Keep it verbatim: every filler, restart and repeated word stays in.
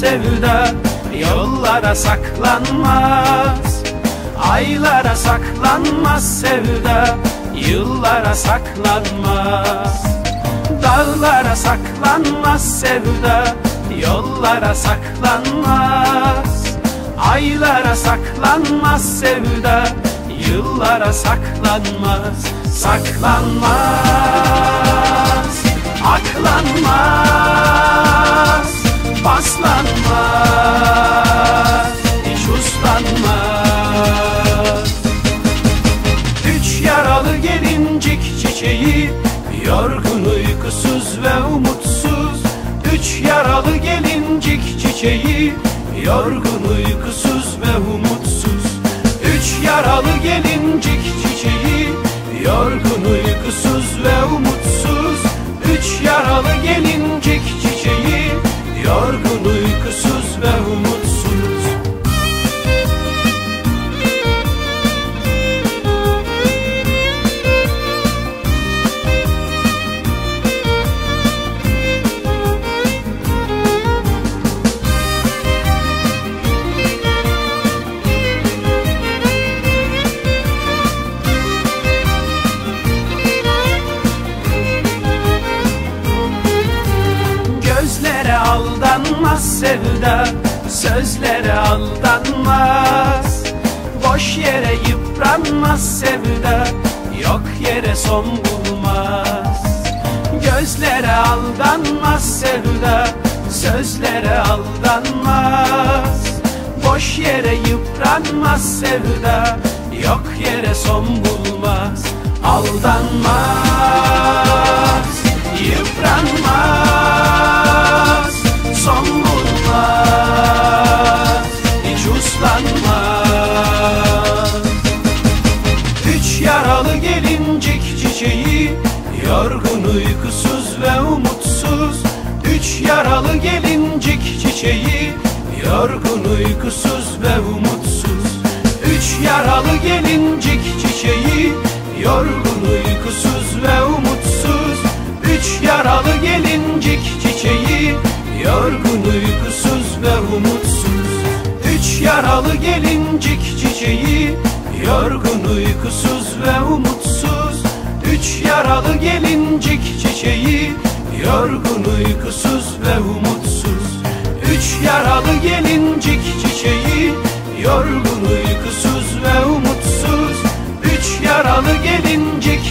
sevda, yollara saklanmaz. Aylara saklanmaz sevda, yıllara saklanmaz. Dağlara saklanmaz sevda, yollara saklanmaz. Aylara saklanmaz sevda, yıllara saklanmaz. Saklanmaz, aklanmaz, paslanmaz, hiç uslanmaz. Üç yaralı gelincik çiçeği, yorgun, uykusuz ve umutsuz. Üç yaralı gelincik çiçeği, yorgun, uykusuz ve umutsuz. Üç yaralı gelincik çiçeği, yorgun, uykusuz ve umutsuz. Üç yaralı gelincik çiçeği, yorgun, uykusuz ve umutsuz. Gözlere aldanmaz sevda, sözlere aldanmaz. Boş yere yıpranmaz sevda, yok yere son bulmaz. Gözlere aldanmaz sevda, sözlere aldanmaz. Boş yere yıpranmaz sevda, yok yere son bulmaz. Aldanmaz, yıpranmaz, son bulmaz, hiç uslanmaz. Üç yaralı gelincik çiçeği, yorgun, uykusuz ve umutsuz. Üç yaralı gelincik çiçeği, yorgun, uykusuz ve umutsuz. Üç yaralı gelincik çiçeği, yorgun, uykusuz ve umutsuz. Üç yaralı gelincik çiçeği, yorgun, uykusuz ve umutsuz. Üç yaralı gelincik çiçeği, yorgun, uykusuz ve umutsuz. Üç yaralı gelincik çiçeği, yorgun, uykusuz ve umutsuz. Üç yaralı gelincik çiçeği, yorgun, uykusuz ve umutsuz. Üç yaralı gelincik